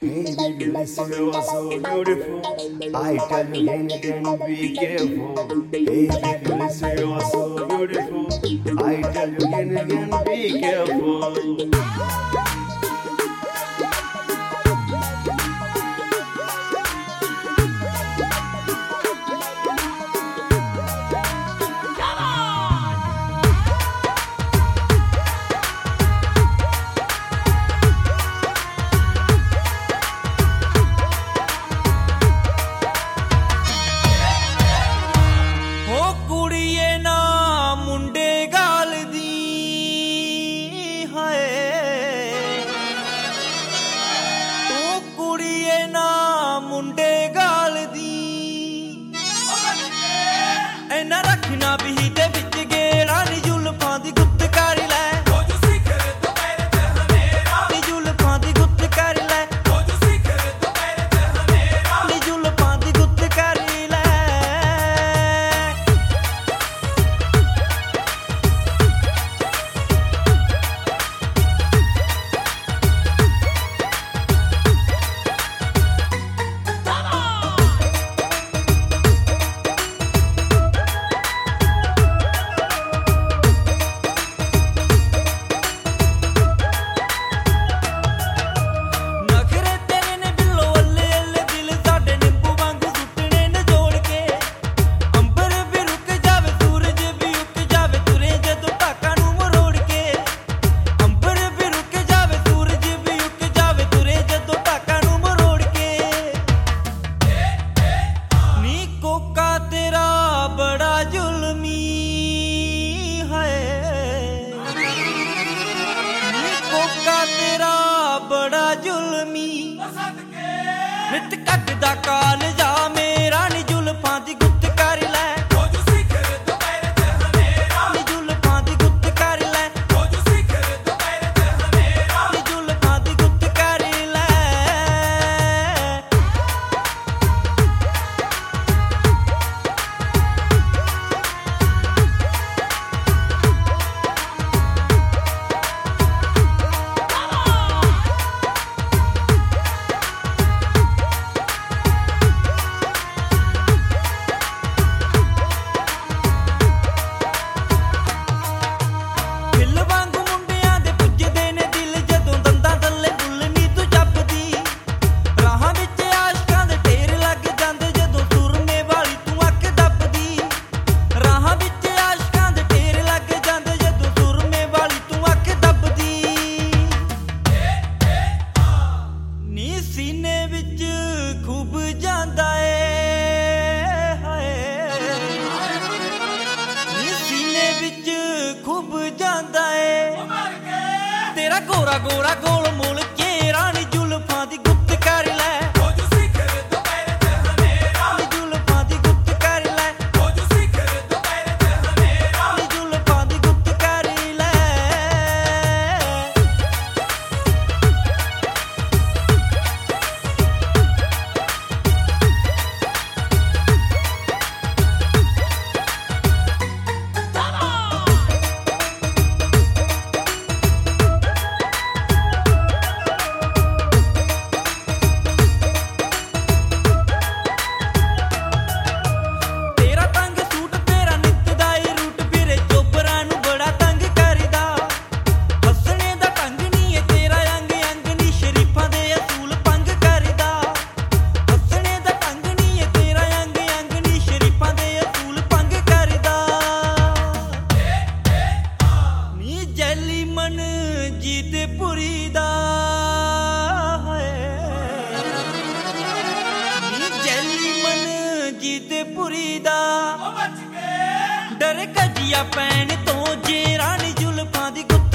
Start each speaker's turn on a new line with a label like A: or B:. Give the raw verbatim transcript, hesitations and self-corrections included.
A: Hey baby, listen, you are so beautiful. I tell you again, again, be careful. Hey baby, listen, you are so beautiful. I tell you again, again, be careful.
B: ना रखना भी दे विच गेड़ा नी जुल्फां दी गुत्त कर लै हो जो सिखर दोपहर ते हनेरा नी जुल्फां दी गुत्त कर लै हो जो सिखर दोपहर ते हनेरा नी जुल्फां दी गुत्त कर लै नित कटदा कालजा मेरा नी जुल्फां दी गुत्त कर लै हो जो सिखर दोपहर ते हनेरा नी जुल्फां दी गुत्त कर लै हो जो सिखर दोपहर ते हनेरा नी जुल्फां दी गुत्त कर लै सीने विच खूब जांदा ए हाय नी सीने विच खूब जांदा ए तेरा गोरा गोरा गोल मोल चेहरा नी जुल्फां दी गुत्त कर लै हो जो सिखर दोपहर ते हनेरा नी जुल्फां दी गुत्त कर लै हो जो सिखर दोपहर ते हनेरा नी जुल्फां दी गुत्त कर लै पुरी दा है नी जैली मन जीत पुरी दा डर कजिया पैन तो जेरा नी जुल्फां दी गुत्त